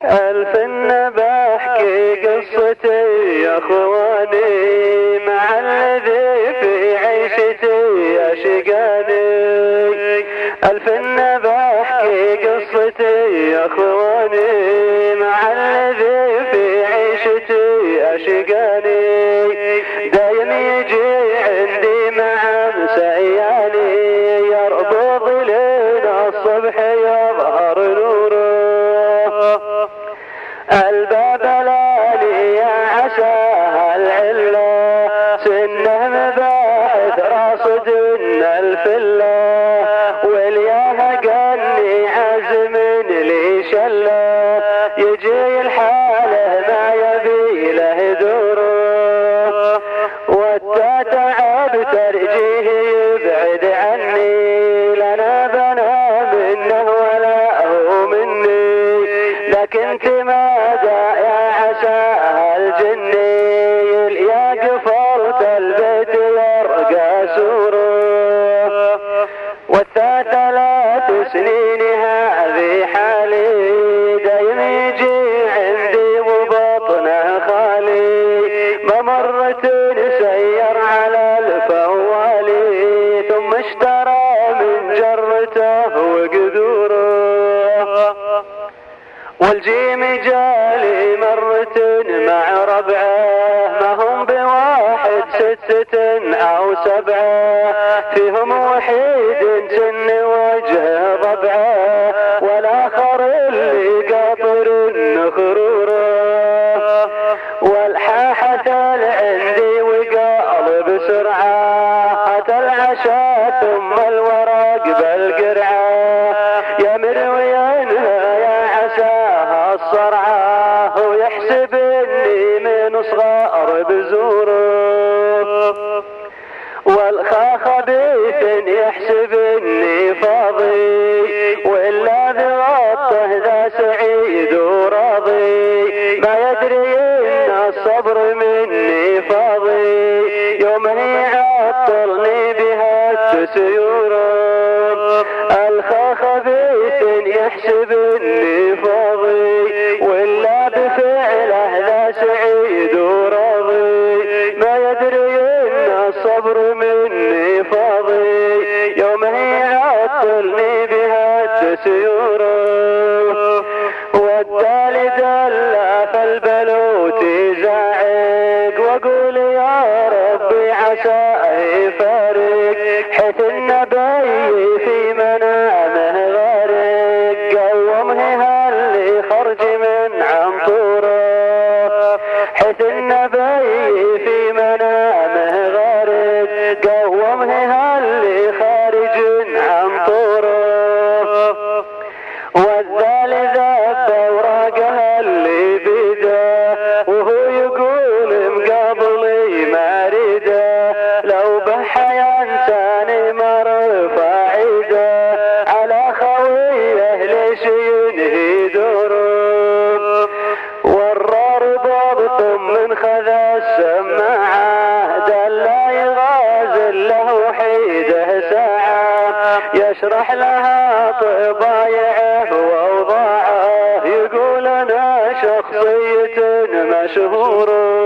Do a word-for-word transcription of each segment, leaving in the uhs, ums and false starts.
ألف النبى احكي قصتي يا اخواني مع الذي في عيشتي اشقاني. ألف النبى احكي قصتي يا اخواني مع الذي في عيشتي اشقاني. دايم يجي عندي مع مسياني يربض لنا الصبح يظهر نوره. الباب لالي يا عساها العله سنه مباحث راصدنا الفله والياها قالني عزم لي شله يجي الحاله ما يبي له دوره. والتتعب ترجيه يبعد عني لنا بنا منه ولا هو مني. لكن تمادى يا عساها الجني يا قفلت البيت يرقى سوره. والثا ثلاث سنين هذه حالي دايم يجي عندي وبطنه خالي. ممرة سير على الفوالي ثم اشترى من جرته وقدوره. والجيم جالي مرة مع ربعه ما هم بواحد ستة أو سبعة فيهم وحيد سن وجه ضبعه والآخر اللي قاطر خروره. والحاحة عندي وقال بسرعة أتى العشاء ثم الورق بالقرعة. يا مروينها يا عساها الصرعة ويحسب اني من صغار بزوره. والخاخبيث يحسب اني فاضي والا بغطه ذا سعيد وراضي. ما يدري ان الصبر مني فاضي يوم يعطلني بها التسيوره. الخاخبيث يحسب اني فاضي والا بفعله ذا سعيد وراضي. ما يدري ان الصبر مني فاضي يوم يعطلني بها التسيوره. والتالي دلا فالبلوت زاعق واقول يا ربي عساه يفارق حيث النبي في منامه غارق. قومه هاللي خرج من عنطوره حيث النبي في منامه غارق. قومه هاللي خارج عنطوره. والذال ذب اوراقها اللي بيده وهو يقول مقابلي ما اريده. لو بحيا انساني مرفع عيده على خويه ليش ينهي دوره. والرار ضبط من خذا السماعه دلا يغازل له وحيده ساعه يشرح لها طبايعه واوضاعه. يقول انا شخصيه مشهوره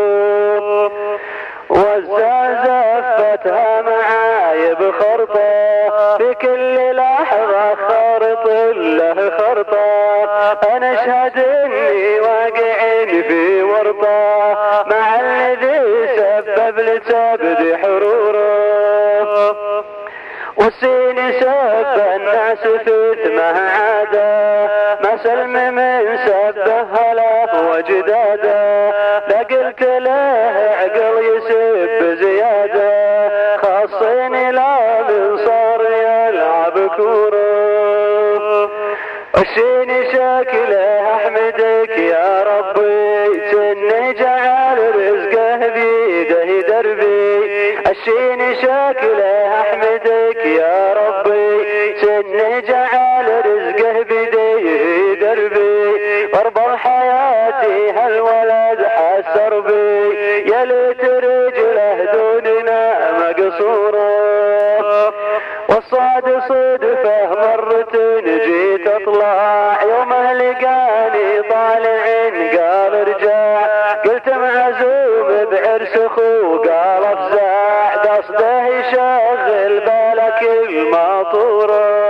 وزفتها معاي بخرطه في كل لحظه خارط له خرطه. انا اشهد اني واقع في ورطه مع الذي سبب لسبد حروره. والسين سب الناس في ثمه عاده ما سلم من سبه هلا وجداده. لقلت له عقل يسب زياده خاصين لا من صار يلعب كوره. والسين شكله احمدك يا ربي سن جعل رزقه بيده دربي. الشين شكله احمدك يا ربي سن جعل رزقه بيده دربي. واربط حياتي هالولد حسر بي يا ليت رجله دوننا مقصوره. والصاد صدفه مرة جيت اطلع يوم لقاني طالع العرس قال افزع قصده يشغل بالك الماطورة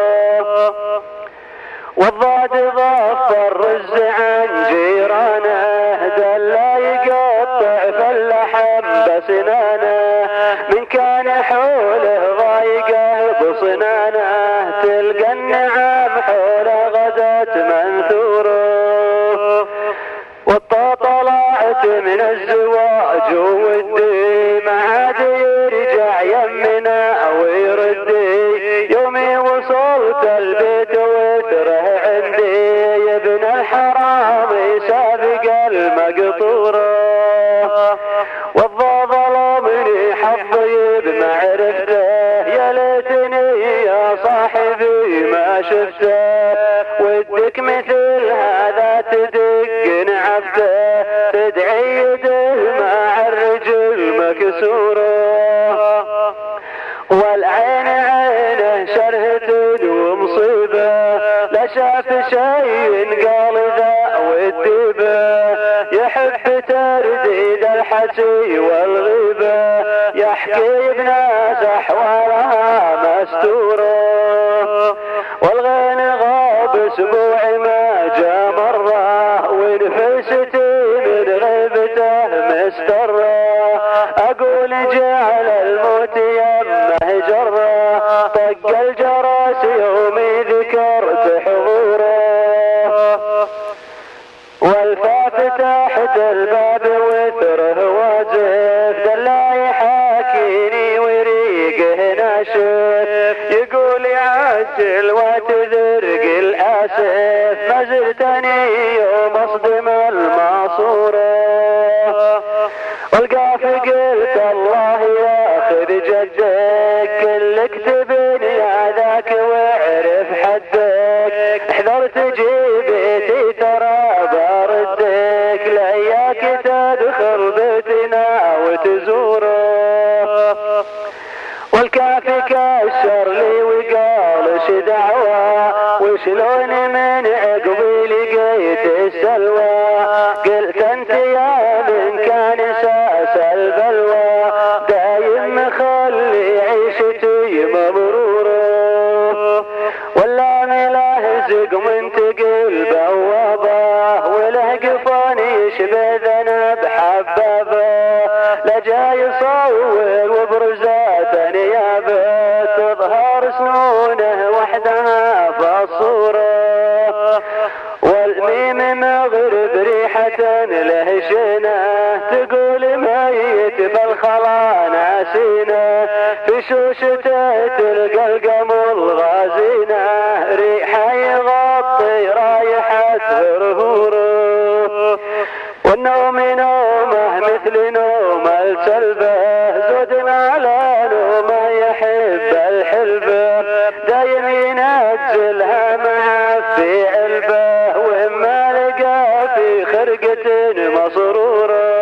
والضاد ضف الرز عن جيرانه دلا يقطع فاللحم بسنانه من كان حوله ضايقه بصنانه تلقى النعم حوله غدت منثوره والطا طلعت من الزواج ودي ما عاد يرجع يمنا ويردي يومي وصلت البيت وتره عندي يا ابن الحرام سابق المقطوره والضا ظلمني حظي بمعرفته يا ليتني يا صاحبي ما شفته ودك مثل هذا تدق نعبته تدعي يده مع الرجل مكسوره والعين عينه شرهة ومصيبه لا شاف شيء قال ذا والديبه يحب ترديد الحسي والغيبه يحكي بناس احوالها مستوره والغين غاب اسبوع ما جا مره ونفستي من غيبته مستره اقول جعل الموت يمه جره طق الجرس يومي ذكرت حضوره والفاف تحت الباب وثره وازف دلا يحاكيني وريقه ناشف يقول عسل وتذرق الاسف ما زرتني يوم اصدم المعصوره والقاف قلت الله ياخذ جدك كل اكتبني هذاك واعرف حدك احذر تجيبتي ترى بردك لاياك تدخل بيتنا وتزوره والكافي كسر لي وقال ش دعوه وشلون من عقبي لقيت السلوى قلت انت يا من كان اساس البلوى دايم مخلي عيشتي مبروره ولا ملاهزق منتقل بوابه وله قفان يشبه ذنب حبابه لا جاي يصور وبرزات نيابه تظهر سنونه وحدها فالصوره والميم مغرب ريحة لهجنه تقول ميت بالخلا ناسينه في شوشته تلقى القمر غازينه ريحه يغطي رايحة هرهوره والنوم نومه مثل نوم الكلبه زود على نومه يحب الحلبه دايم ينزلها معه في علبه وما لقى في خرقة مصروره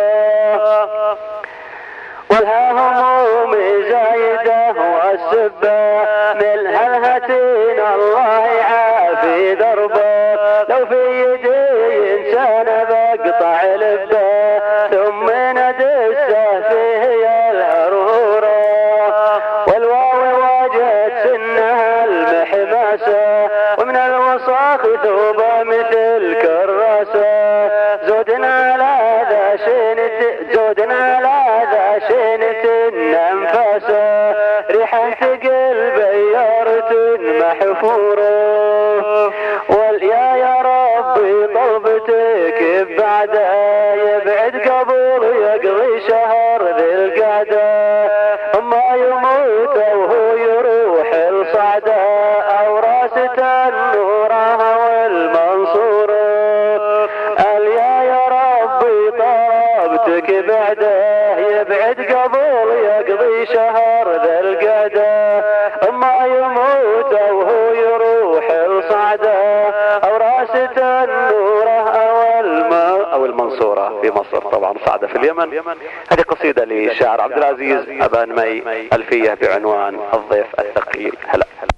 والها همومي زايده والسبه من هالهتين الله يعافي دربه لو في يدي انسان بقطع لبه ثم ندسه فيه الهروره والواو واجهت سنها المحماسه ومن الوصاخ ثوبه مثل كراسه زودنا على ذا شنت زودنا على ذا شنت انفاسه ريحه ثقل بيارة محفوره واليا يا ربي طلبتك بعده يبعد قبل يقضي شهر ذي القعده اما يموت وهو يروح الصعده او راسه النوره والمنصوره اليا يا ربي طلبتك بعده يبعد قبل يقضي شهر ذي القعده اما يموت وهو يروح الصعده او راسه النوره او الم او المنصوره في مصر طبعا صعده في اليمن. هذه قصيده للشاعر عبد العزيز ابان مي الفيه بعنوان الضيف الثقيل. هلا